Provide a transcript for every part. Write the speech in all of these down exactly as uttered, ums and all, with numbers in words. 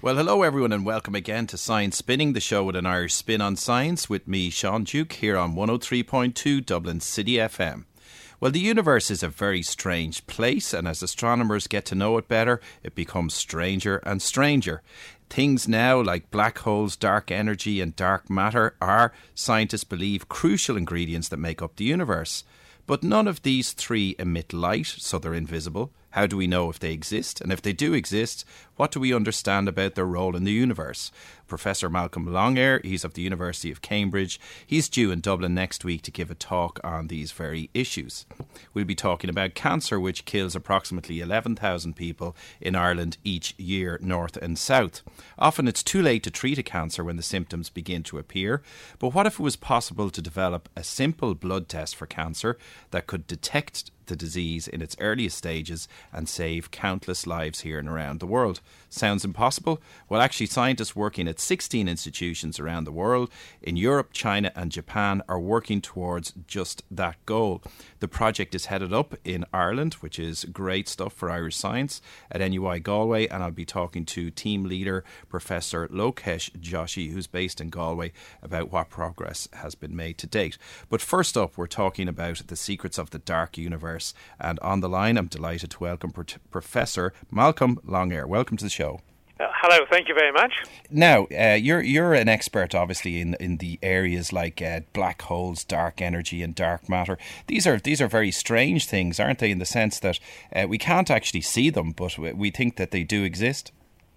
Well, hello everyone and welcome again to Science Spinning, the show with an Irish spin on science with me, Sean Duke, here on one oh three point two Dublin City F M. Well, the universe is a very strange place, and as astronomers get to know it better, it becomes stranger and stranger. Things now like black holes, dark energy and dark matter are, scientists believe, crucial ingredients that make up the universe. But none of these three emit light, so they're invisible. How do we know if they exist? And if they do exist, what do we understand about their role in the universe? Professor Malcolm Longair, he's of the University of Cambridge. He's due in Dublin next week to give a talk on these very issues. We'll be talking about cancer, which kills approximately eleven thousand people in Ireland each year, north and south. Often it's too late to treat a cancer when the symptoms begin to appear. But what if it was possible to develop a simple blood test for cancer that could detect the disease in its earliest stages and save countless lives here and around the world? Sounds impossible? Well, actually, scientists working at sixteen institutions around the world in Europe, China and Japan are working towards just that goal. The project is headed up in Ireland, which is great stuff for Irish science, at N U I Galway, and I'll be talking to team leader Professor Lokesh Joshi, who's based in Galway, about what progress has been made to date. But first up, we're talking about the secrets of the dark universe. And on the line, I'm delighted to welcome Pro- Professor Malcolm Longair. Welcome to the show. Uh, hello, thank you very much. Now, uh, you're you're an expert, obviously, in in the areas like uh, black holes, dark energy, and dark matter. These are these are very strange things, aren't they? In the sense that uh, we can't actually see them, but we think that they do exist.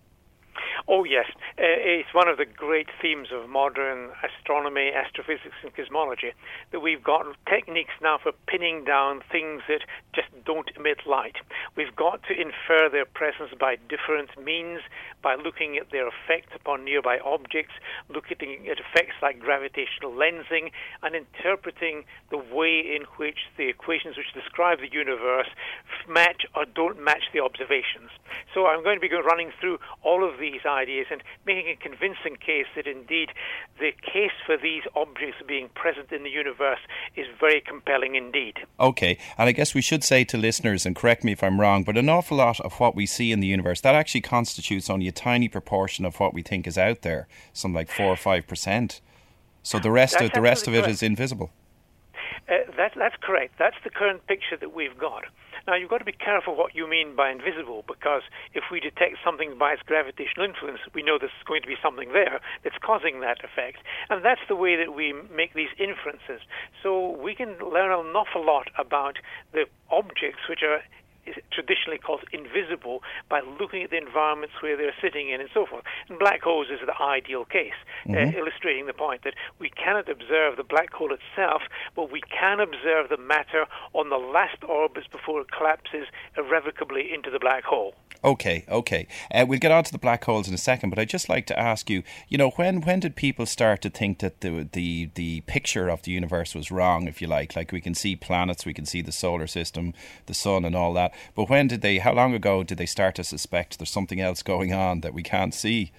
Oh, yes. Uh, it's one of the great themes of modern astronomy, astrophysics and cosmology, that we've got techniques now for pinning down things that just don't emit light. We've got to infer their presence by different means, by looking at their effect upon nearby objects, looking at effects like gravitational lensing, and interpreting the way in which the equations which describe the universe match or don't match the observations. So I'm going to be running through all of these ideas and making a convincing case that indeed the case for these objects being present in the universe is very compelling indeed. Okay, and I guess we should say to listeners, and correct me if I'm wrong, but an awful lot of what we see in the universe, that actually constitutes only a tiny proportion of what we think is out there, some like four or five percent. So the rest That's of the rest of it correct. is invisible. Uh, that, that's correct. That's the current picture that we've got. Now, you've got to be careful what you mean by invisible, because if we detect something by its gravitational influence, we know there's going to be something there that's causing that effect. And that's the way that we make these inferences. So we can learn an awful lot about the objects which are traditionally called invisible by looking at the environments where they're sitting in and so forth. And black holes is the ideal case, mm-hmm. uh, illustrating the point that we cannot observe the black hole itself, but we can observe the matter on the last orbits before it collapses irrevocably into the black hole. Okay, okay. Uh, we'll get on to the black holes in a second, but I'd just like to ask you, you know, when when did people start to think that the the the picture of the universe was wrong, if you like? Like, we can see planets, we can see the solar system, the sun and all that. But when did they, how long ago did they start to suspect there's something else going on that we can't see?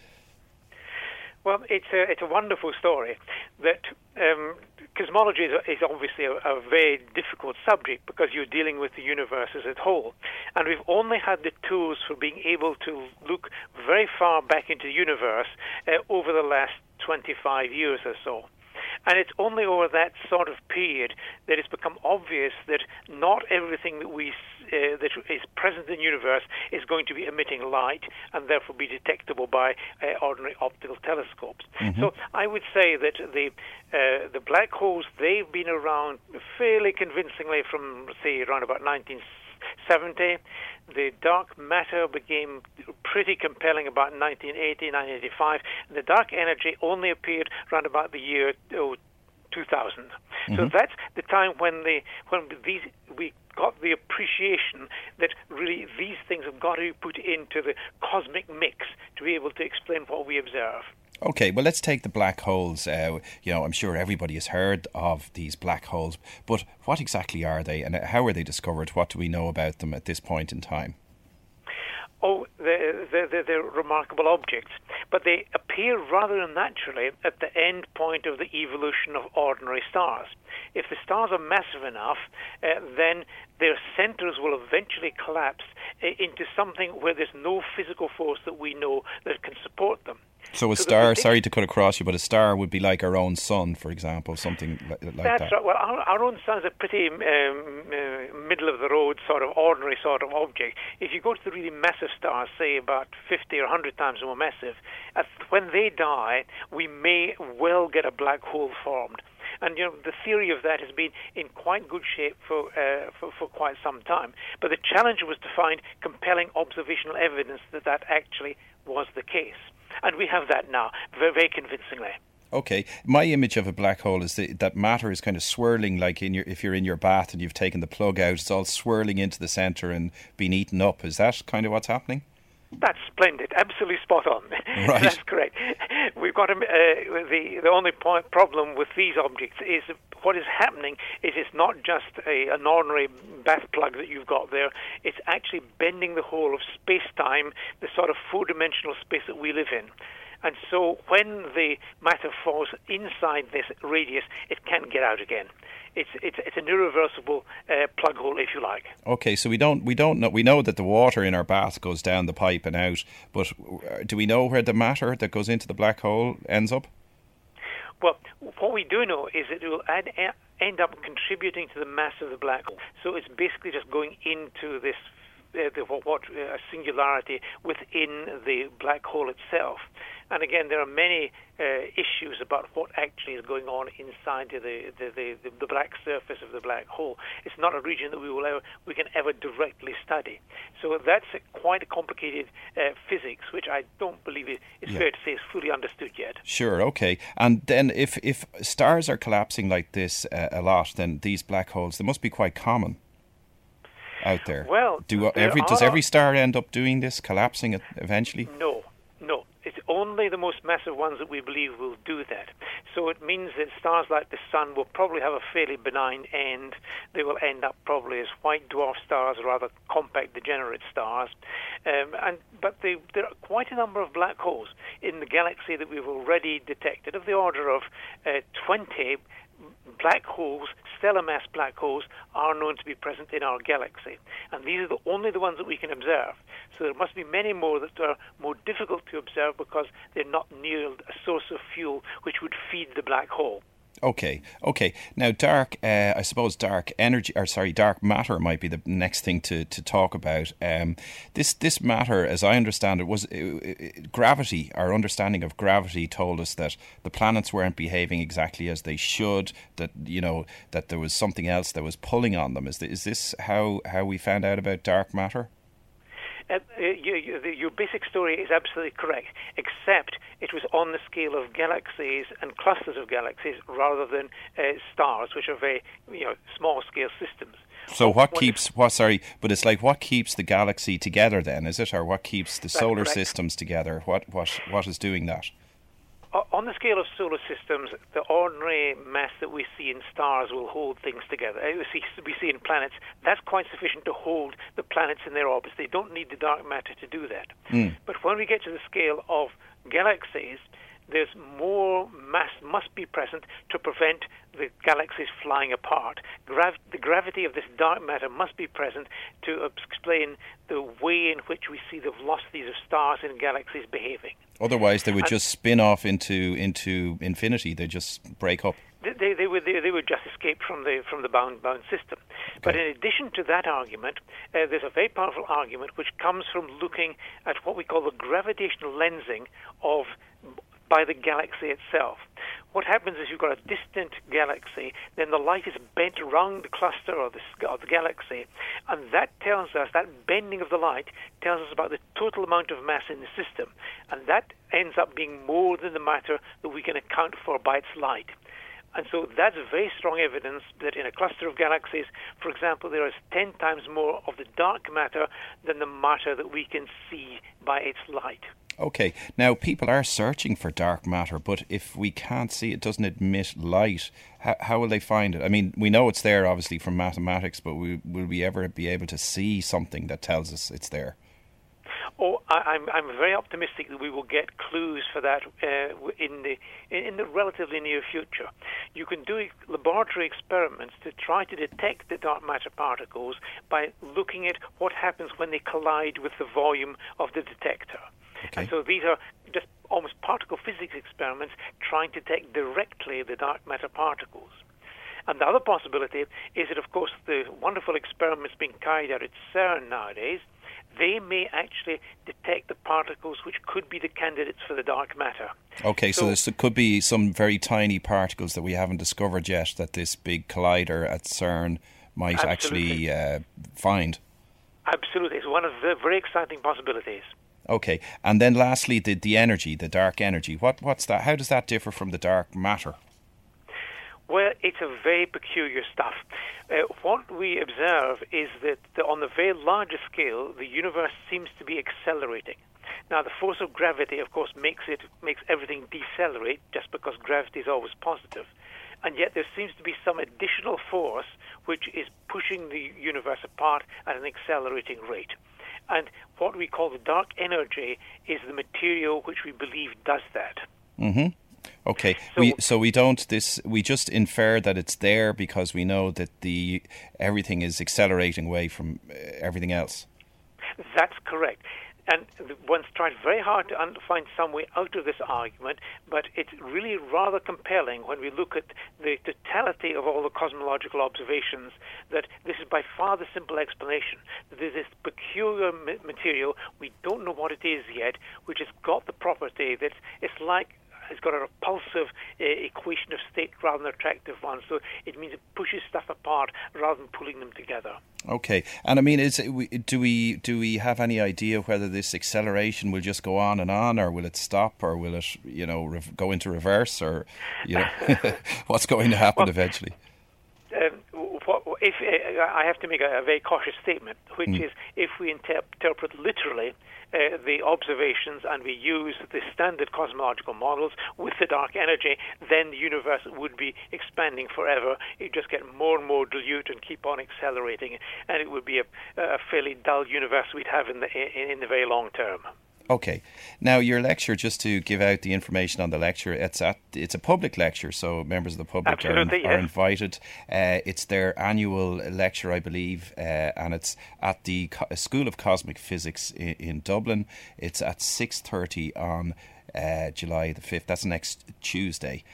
Well, it's a, it's a wonderful story. That um, cosmology is, is obviously a, a very difficult subject because you're dealing with the universe as a whole. And we've only had the tools for being able to look very far back into the universe uh, over the last twenty-five years or so. And it's only over that sort of period that it's become obvious that not everything that we uh, that is present in the universe is going to be emitting light and therefore be detectable by uh, ordinary optical telescopes. Mm-hmm. So I would say that the uh, the black holes, they've been around fairly convincingly from, say, around about nineteen seventy. The dark matter became pretty compelling about nineteen eighty, nineteen eighty-five. And the dark energy only appeared around about the year oh, two thousand. Mm-hmm. So that's the time when the when these we got the appreciation that really these things have got to be put into the cosmic mix to be able to explain what we observe. Okay, well, let's take the black holes. Uh, you know, I'm sure everybody has heard of these black holes, but what exactly are they and how are they discovered? What do we know about them at this point in time? Oh, they're, they're, they're remarkable objects, but they appear rather unnaturally at the end point of the evolution of ordinary stars. If the stars are massive enough, uh, then their centers will eventually collapse uh, into something where there's no physical force that we know that can support them. So a so star, sorry to cut across you, but a star would be like our own sun, for example, something like that's that. That's right. Well, our, our own sun is a pretty um, uh, middle-of-the-road sort of ordinary sort of object. If you go to the really massive stars, say about fifty or one hundred times more massive, at, when they die, we may well get a black hole formed. And you know the theory of that has been in quite good shape for, uh, for for quite some time. But the challenge was to find compelling observational evidence that that actually was the case. And we have that now, very, very convincingly. Okay, my image of a black hole is that, that matter is kind of swirling, like in your if you're in your bath and you've taken the plug out, it's all swirling into the centre and being eaten up. Is that kind of what's happening? That's splendid, absolutely spot on. Right. That's correct. We've got a, uh, the the only point, problem with these objects is what is happening is it's not just a, an ordinary bath plug that you've got there. It's actually bending the whole of space-time, the sort of four-dimensional space that we live in. And so when the matter falls inside this radius, it can't get out again. It's it's it's an irreversible uh, plug hole, if you like. Okay, so we don't we don't know we know that the water in our bath goes down the pipe and out, but do we know where the matter that goes into the black hole ends up? Well, what we do know is that it will add, end up contributing to the mass of the black hole. So it's basically just going into this uh, the, what, what uh, singularity within the black hole itself. And again, there are many uh, issues about what actually is going on inside the the, the the the black surface of the black hole. It's not a region that we will ever we can ever directly study. So that's a, quite a complicated uh, physics, which I don't believe it, it's yeah. fair to say is fully understood yet. Sure, okay. And then if if stars are collapsing like this uh, a lot, then these black holes, they must be quite common out there. Well, Do every are, does every star end up doing this, collapsing eventually? No. It's only the most massive ones that we believe will do that. So it means that stars like the Sun will probably have a fairly benign end. They will end up probably as white dwarf stars, rather compact degenerate stars. Um, and but they, there are quite a number of black holes in the galaxy that we've already detected, of the order of uh, twenty black holes, stellar mass black holes, are known to be present in our galaxy. And these are the, only the ones that we can observe. So there must be many more that are more difficult to observe because they're not near a source of fuel which would feed the black hole. Okay, okay. Now, dark, uh, I suppose dark energy, or sorry, dark matter might be the next thing to, to talk about. Um, this this matter, as I understand it, was uh, uh, gravity. Our understanding of gravity told us that the planets weren't behaving exactly as they should. That you know that there was something else that was pulling on them. Is the, is this how how we found out about dark matter? Uh, you, you, the, your basic story is absolutely correct, except it was on the scale of galaxies and clusters of galaxies rather than uh, stars, which are very you know small-scale systems. So what keeps, what, sorry, but it's like what keeps the galaxy together then, is it? Or what keeps the solar systems together? What, what, what is doing that? On the scale of solar systems, the ordinary mass that we see in stars will hold things together. We see, we see in planets, that's quite sufficient to hold the planets in their orbits. They don't need the dark matter to do that. Mm. But when we get to the scale of galaxies, there's more mass must be present to prevent the galaxies flying apart. Grav- the gravity of this dark matter must be present to explain the way in which we see the velocities of stars in galaxies behaving. Otherwise, they would and just spin off into into infinity. They just break up. They, they would they, they would just escape from the from the bound bound system. Okay. But in addition to that argument, uh, there's a very powerful argument which comes from looking at what we call the gravitational lensing of by the galaxy itself. What happens is you've got a distant galaxy, then the light is bent around the cluster or the, or the galaxy, and that tells us, that bending of the light tells us about the total amount of mass in the system, and that ends up being more than the matter that we can account for by its light. And so that's very strong evidence that in a cluster of galaxies, for example, there is ten times more of the dark matter than the matter that we can see by its light. Okay, now people are searching for dark matter, but if we can't see it, doesn't emit light, how, how will they find it? I mean, we know it's there obviously from mathematics, but we, will we ever be able to see something that tells us it's there? Oh, I, I'm I'm very optimistic that we will get clues for that uh, in the in the relatively near future. You can do laboratory experiments to try to detect the dark matter particles by looking at what happens when they collide with the volume of the detector. Okay. And so these are just almost particle physics experiments trying to detect directly the dark matter particles. And the other possibility is that, of course, the wonderful experiments being carried out at CERN nowadays, they may actually detect the particles which could be the candidates for the dark matter. Okay, so, so there could be some very tiny particles that we haven't discovered yet that this big collider at CERN might absolutely. actually uh, find. Absolutely. It's one of the very exciting possibilities. Okay, and then lastly, the, the energy, the dark energy. What what's that? How does that differ from the dark matter? Well, it's a very peculiar stuff. Uh, what we observe is that the, on the very largest scale, the universe seems to be accelerating. Now, the force of gravity, of course, makes it makes everything decelerate, just because gravity is always positive. And yet there seems to be some additional force which is pushing the universe apart at an accelerating rate. And what we call the dark energy is the material which we believe does that. Mm-hmm. Okay, so we so we don't this we just infer that it's there because we know that the everything is accelerating away from uh, everything else. That's correct. And one's tried very hard to un- find some way out of this argument, but it's really rather compelling when we look at the totality of all the cosmological observations that this is by far the simple explanation. That there's this peculiar ma- material, we don't know what it is yet, which has got the property that it's like it's got a repulsive uh, equation of state rather than an attractive one. So it means it pushes stuff apart rather than pulling them together. Okay, and I mean, is it, do we do we have any idea whether this acceleration will just go on and on, or will it stop, or will it, you know, rev- go into reverse, or you know, what's going to happen well, eventually? Um, what, if uh, I have to make a, a very cautious statement, which mm. is if we inter- interpret literally uh, the observations and we use the standard cosmological models with the dark energy, then the universe would be expanding forever. You'd just get more and more dilute and keep on accelerating, and it would be a, a fairly dull universe we'd have in the in, in the very long term. Okay. Now, your lecture, just to give out the information on the lecture, it's at it's a public lecture, so members of the public are, yes. are invited. Uh, it's their annual lecture, I believe, uh, and it's at the Co- School of Cosmic Physics in, in Dublin. It's at six thirty on uh, July the fifth. That's next Tuesday.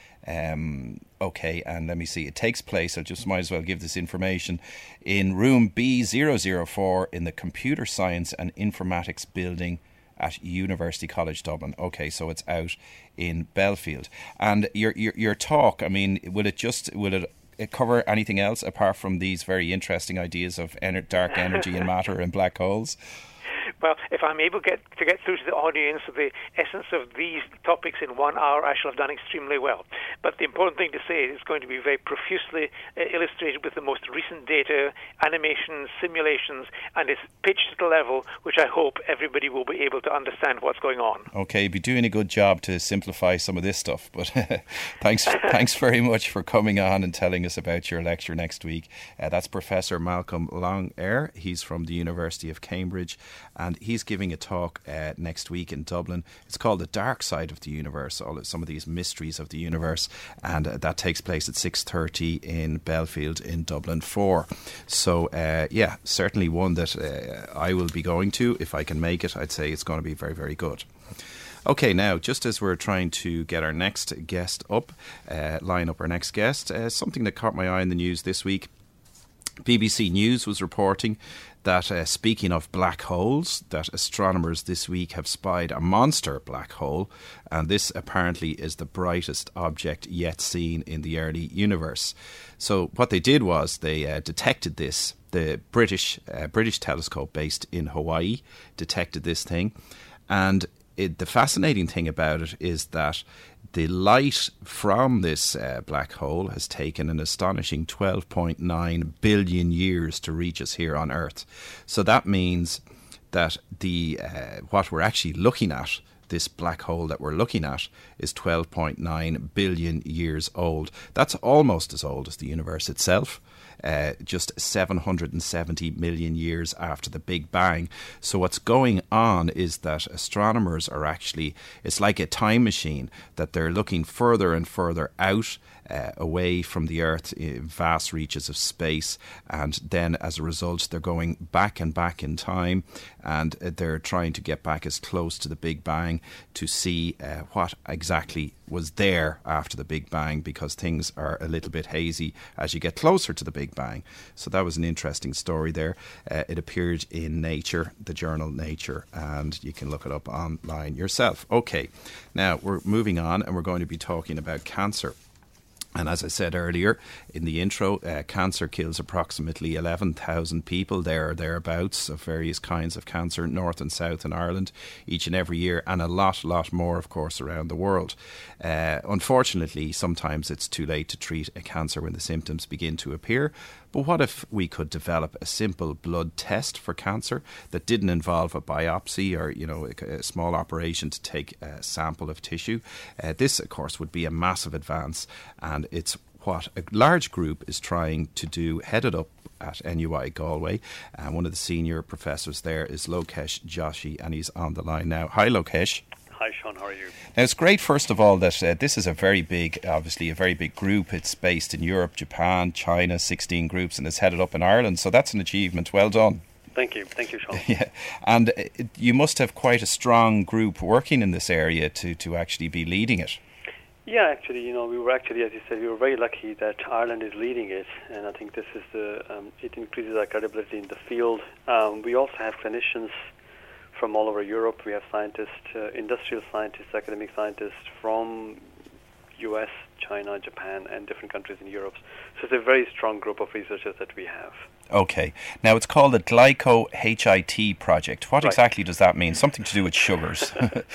Um, okay, and let me see. It takes place, I just might as well give this information, in room B zero zero four in the Computer Science and Informatics building at University College Dublin. Okay, so it's out in Belfield. And your your your talk, I mean, will it just will it cover anything else apart from these very interesting ideas of ener- dark energy and matter and black holes? Well, if I'm able get, to get through to the audience the essence of these topics in one hour, I shall have done extremely well. But the important thing to say is it's going to be very profusely uh, illustrated with the most recent data, animations, simulations, and it's pitched at a level which I hope everybody will be able to understand what's going on. Okay, you'll be doing a good job to simplify some of this stuff. But thanks thanks very much for coming on and telling us about your lecture next week. Uh, that's Professor Malcolm Long-Eyre. He's from the University of Cambridge, and he's giving a talk uh, next week in Dublin. It's called The Dark Side of the Universe, all some of these mysteries of the universe, and uh, that takes place at six thirty in Belfield in Dublin four. So, uh, yeah, certainly one that uh, I will be going to. If I can make it, I'd say it's going to be very, very good. Okay, now, just as we're trying to get our next guest up, uh, line up our next guest, uh, something that caught my eye in the news this week. B B C News was reporting that, uh, speaking of black holes, that astronomers this week have spied a monster black hole, and this apparently is the brightest object yet seen in the early universe. So what they did was they uh, detected this. The British uh, British telescope based in Hawaii detected this thing, and it, the fascinating thing about it is that the light from this uh, black hole has taken an astonishing twelve point nine billion years to reach us here on Earth. So that means that the uh, what we're actually looking at, this black hole that we're looking at is twelve point nine billion years old. That's almost as old as the universe itself. Uh, just seven hundred seventy million years after the Big Bang. So what's going on is that astronomers are actually, it's like a time machine, that they're looking further and further out uh, away from the Earth in vast reaches of space, and then as a result they're going back and back in time, and they're trying to get back as close to the Big Bang to see uh, what exactly was there after the Big Bang, because things are a little bit hazy as you get closer to the Big Bang. So that was an interesting story there. Uh, it appeared in Nature, the journal Nature, and you can look it up online yourself. Okay, now we're moving on, and we're going to be talking about cancer. And as I said earlier in the intro, uh, cancer kills approximately eleven thousand people there or thereabouts of various kinds of cancer, north and south in Ireland, each and every year, and a lot, lot more, of course, around the world. Uh, unfortunately, sometimes it's too late to treat a cancer when the symptoms begin to appear. But what if we could develop a simple blood test for cancer that didn't involve a biopsy or, you know, a, a small operation to take a sample of tissue? Uh, this, of course, would be a massive advance, and it's what a large group is trying to do, headed up at N U I Galway. And one of the senior professors there is Lokesh Joshi, and he's on the line now. Hi, Lokesh. Hi, Sean. How are you? Now, it's great, first of all, that uh, this is a very big, obviously a very big group. It's based in Europe, Japan, China, sixteen groups, and it's headed up in Ireland. So that's an achievement. Well done. Thank you. Thank you, Sean. Yeah, and it, you must have quite a strong group working in this area to, to actually be leading it. Yeah, actually, you know, we were actually, as you said, we were very lucky that Ireland is leading it, and I think this is the, um, it increases our credibility in the field. Um, we also have clinicians from all over Europe. We have scientists, uh, industrial scientists, academic scientists from U S, China, Japan, and different countries in Europe. So it's a very strong group of researchers that we have. Okay. Now, it's called the Glyco-H I T project. What Right. exactly does that mean? Something to do with sugars.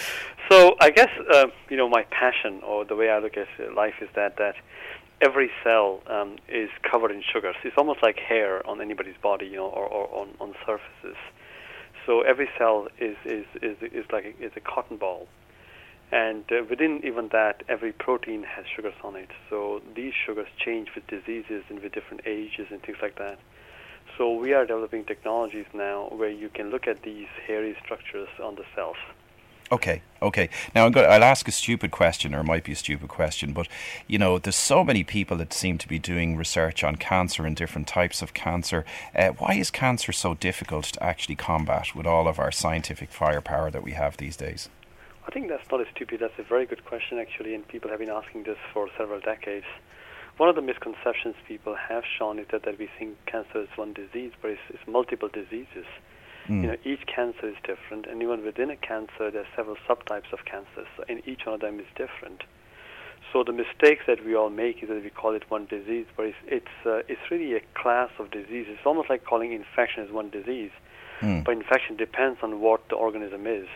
So I guess, uh, you know, my passion, or the way I look at life, is that, that every cell um, is covered in sugars. It's almost like hair on anybody's body, you know, or, or on, on surfaces. So every cell is is is, is like a, is a cotton ball, and uh, within even that, every protein has sugars on it. So these sugars change with diseases and with different ages and things like that. So we are developing technologies now where you can look at these hairy structures on the cells. Okay, okay. Now, I'm going to, I'll ask a stupid question, or it might be a stupid question, but, you know, there's so many people that seem to be doing research on cancer and different types of cancer. Uh, why is cancer so difficult to actually combat with all of our scientific firepower that we have these days? I think that's not a stupid, that's a very good question, actually, and people have been asking this for several decades. One of the misconceptions people have shown is that, that we think cancer is one disease, but it's, it's multiple diseases. Mm. You know, each cancer is different, and even within a cancer, there are several subtypes of cancers, and each one of them is different. So the mistakes that we all make is that we call it one disease, but it's it's, uh, it's really a class of diseases. It's almost like calling infection as one disease, mm. but infection depends on what the organism is.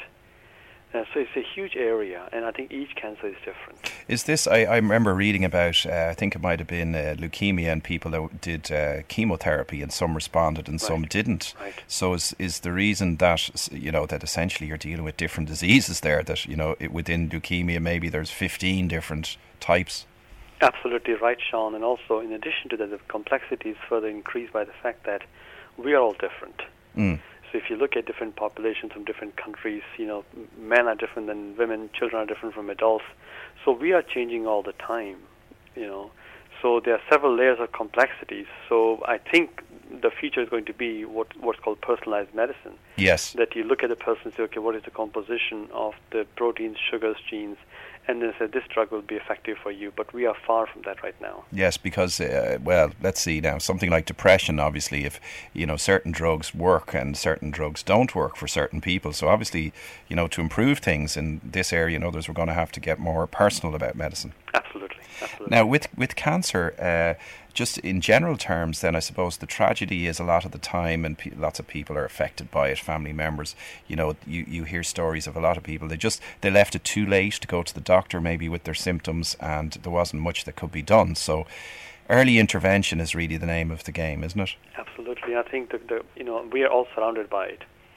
Uh, so it's a huge area, and I think each cancer is different. Is this, I, I remember reading about, uh, I think it might have been uh, leukemia, and people that did uh, chemotherapy, and some responded and right. some didn't. Right. So is is the reason that, you know, that essentially you're dealing with different diseases there, that, you know, it, within leukemia maybe there's fifteen different types? Absolutely right, Sean. And also, in addition to that, the complexity is further increased by the fact that we are all different. Mm. So if you look at different populations from different countries, you know, men are different than women, children are different from adults. So we are changing all the time, you know. So there are several layers of complexities. So I think the future is going to be what what's called personalized medicine. Yes. That you look at a person and say, okay, what is the composition of the proteins, sugars, genes, and then say this drug will be effective for you. But we are far from that right now. Yes, because, uh, well, let's see now, something like depression, obviously, if, you know, certain drugs work and certain drugs don't work for certain people. So obviously, you know, to improve things in this area and others, we're going to have to get more personal about medicine. Absolutely. Absolutely. Now, with, with cancer, uh, just in general terms, then I suppose the tragedy is a lot of the time, and pe- lots of people are affected by it, family members. You know, you, you hear stories of a lot of people, they just, they left it too late to go to the doctor maybe with their symptoms, and there wasn't much that could be done. So early intervention is really the name of the game, isn't it? Absolutely. I think, the, the you know, we are all surrounded by it.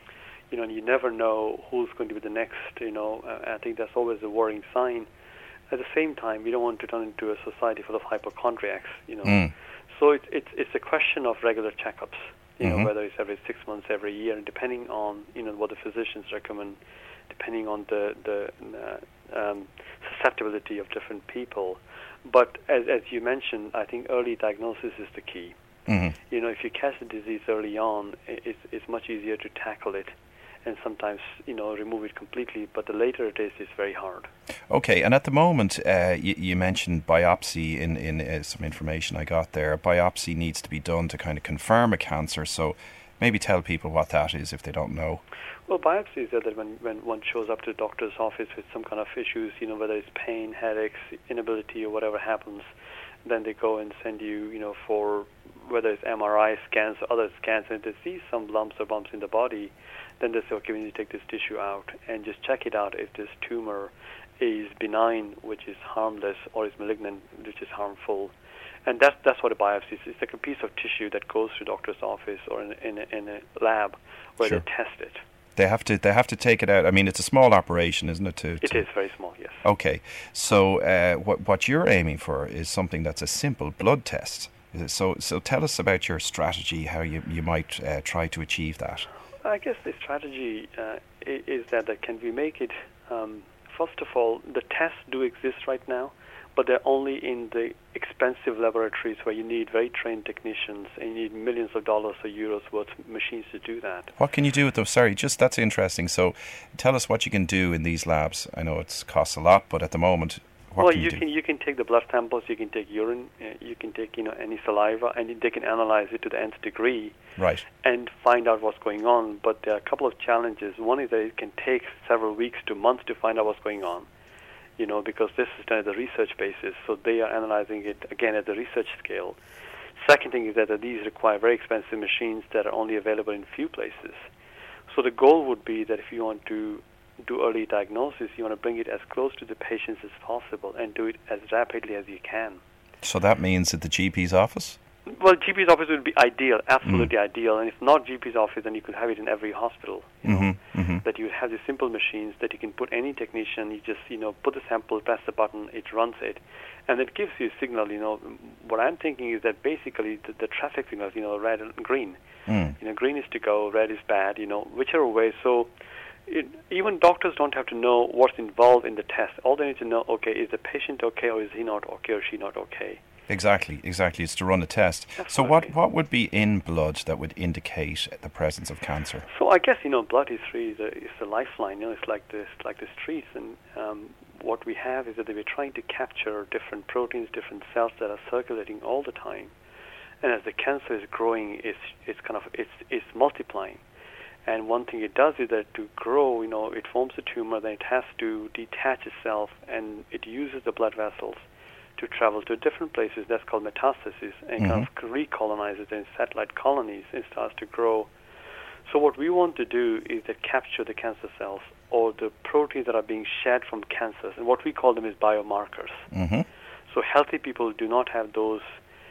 You know, and you never know who's going to be the next. You know, uh, I think that's always a worrying sign. At the same time, we don't want to turn into a society full of hypochondriacs. You know, Mm. so it's it's it's a question of regular checkups. You Mhm. know, whether it's every six months, every year, and depending on you know what the physicians recommend, depending on the the uh, um, susceptibility of different people. But as as you mentioned, I think early diagnosis is the key. Mhm. You know, if you catch the disease early on, i- it's it's much easier to tackle it, and sometimes you know remove it completely. But the later it is, it's very hard. Okay, and at the moment, uh, you, you mentioned biopsy in, in uh, some information I got there. Biopsy needs to be done to kind of confirm a cancer, so maybe tell people what that is if they don't know. Well, biopsy is that when, when one shows up to the doctor's office with some kind of issues, you know, whether it's pain, headaches, inability, or whatever happens, then they go and send you, you know, for whether it's M R I scans or other scans, and if they see some lumps or bumps in the body, then they say, okay, we need to take this tissue out and just check it out if this tumor is benign, which is harmless, or is malignant, which is harmful. And that's that's what a biopsy is. It's like a piece of tissue that goes to a doctor's office or in, in, a, in a lab where Sure. they test it. They have to they have to take it out. I mean, it's a small operation, isn't it? To, It to is very small, yes. Okay, so uh, what what you're aiming for is something that's a simple blood test. Is it- So so tell us about your strategy, how you you might uh, try to achieve that. I guess the strategy uh, i- is that, that can we make it, um, first of all, the tests do exist right now, but they're only in the expensive laboratories where you need very trained technicians and you need millions of dollars or euros worth of machines to do that. What can you do with those? Sorry, just that's interesting. So tell us what you can do in these labs. I know it costs a lot, but at the moment, what well, can you, you do? can you can take the blood samples, you can take urine, uh, you can take you know any saliva, and they can analyze it to the nth degree Right. and find out what's going on. But there are a couple of challenges. One is that it can take several weeks to months to find out what's going on. You know, because this is done at the research basis, so they are analyzing it again at the research scale. Second thing is that these require very expensive machines that are only available in few places. So the goal would be that if you want to do early diagnosis, you want to bring it as close to the patients as possible and do it as rapidly as you can. So that means at the G P's office? Well, G P's office would be ideal, absolutely mm. ideal. And if not G P's office, then you could have it in every hospital. You know, mm-hmm, mm-hmm. That you have these simple machines that you can put any technician, you just, you know, put the sample, press the button, it runs it. And it gives you a signal, you know. What I'm thinking is that basically the, the traffic signals, you know, red and green. Mm. You know, green is to go, red is bad, you know, whichever way. So it, even doctors don't have to know what's involved in the test. All they need to know, okay, is the patient okay or is he not okay or she not okay? Exactly, exactly. It's to run a test. Absolutely. So what, what would be in blood that would indicate the presence of cancer? So I guess, you know, blood is really the, is the lifeline. You know, it's like this, like the streets. And um, what we have is that we're trying to capture different proteins, different cells that are circulating all the time. And as the cancer is growing, it's, it's kind of, it's, it's multiplying. And one thing it does is that to grow, you know, it forms a tumor, then it has to detach itself, and it uses the blood vessels to travel to different places. That's called metastasis, and mm-hmm. kind of recolonizes in satellite colonies and starts to grow. So what we want to do is to capture the cancer cells or the proteins that are being shed from cancers, and what we call them is biomarkers. Mm-hmm. So healthy people do not have those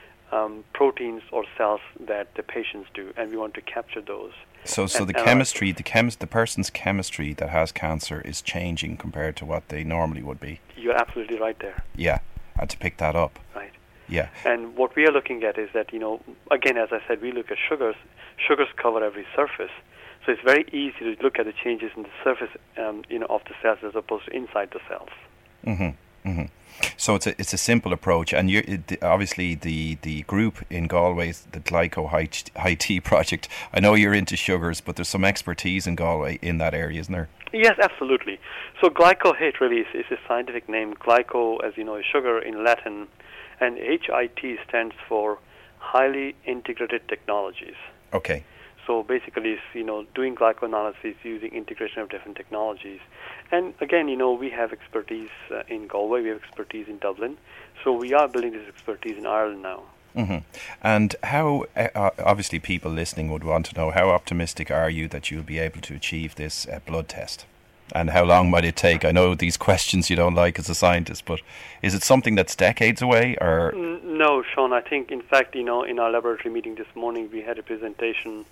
um, proteins or cells that the patients do, and we want to capture those. So, so and, the and chemistry, the chemis- the person's chemistry that has cancer is changing compared to what they normally would be. You're absolutely right there. Yeah. And to pick that up. Right. Yeah. And what we are looking at is that, you know, again, as I said, we look at sugars. Sugars cover every surface. So it's very easy to look at the changes in the surface, um, you know, of the cells as opposed to inside the cells. Mm-hmm. Mm-hmm. So it's a it's a simple approach, and you it, obviously the, the group in Galway, the Glyco High T project. I know you're into sugars, but there's some expertise in Galway in that area, isn't there? Yes, absolutely. So glycohit really is, is a scientific name. Glyco, as you know, is sugar in Latin, and H I T stands for Highly Integrated Technologies. Okay. So basically, it's, you know, doing glycoanalysis using integration of different technologies. And again, you know, we have expertise uh, in Galway, we have expertise in Dublin, so we are building this expertise in Ireland now. Mm-hmm. And how, uh, obviously people listening would want to know, how optimistic are you that you'll be able to achieve this uh, blood test? And how long might it take? I know these questions you don't like as a scientist, but is it something that's decades away? Or No, Sean, I think, in fact, you know, in our laboratory meeting this morning, we had a presentation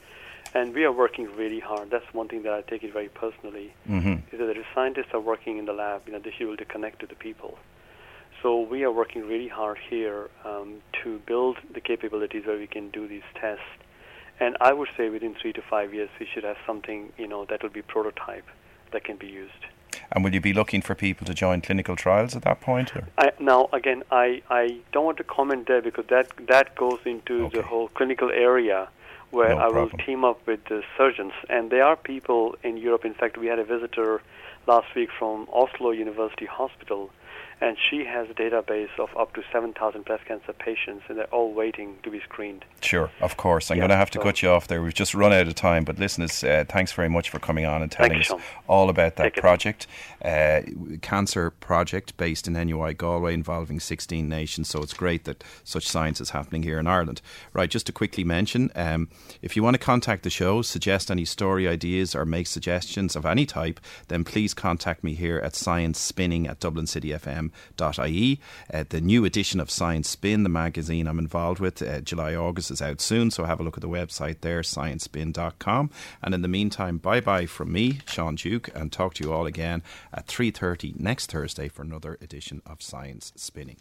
And we are working really hard. That's one thing that I take it very personally. Mm-hmm. Is that the scientists are working in the lab, you know, they should be able to connect to the people. So we are working really hard here um, to build the capabilities where we can do these tests. And I would say within three to five years, we should have something, you know, that will be prototype that can be used. And will you be looking for people to join clinical trials at that point? Or? I, now, again, I, I don't want to comment there because that that goes into Okay. the whole clinical area where No I will problem. team up with the surgeons. And there are people in Europe. In fact, we had a visitor last week from Oslo University Hospital, and she has a database of up to seven thousand breast cancer patients, and they're all waiting to be screened. Sure, of course. I'm Yeah, going to have to so- cut you off there. We've just run out of time. But listeners, uh, thanks very much for coming on and telling Thank you, us Sean. all about that Take it. project. Uh, cancer project based in N U I Galway involving sixteen nations. So it's great that such science is happening here in Ireland. Right, just to quickly mention, um, if you want to contact the show, suggest any story ideas or make suggestions of any type, then please contact me here at science spinning at dublin city f m dot I E. Uh, the new edition of Science Spin, the magazine I'm involved with, uh, July, August, is out soon, so have a look at the website there, science spin dot com. And in the meantime, bye-bye from me, Sean Duke, and talk to you all again at three thirty next Thursday for another edition of Science Spinning.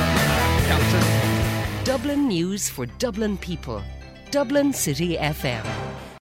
Dublin News for Dublin people. Dublin City F M.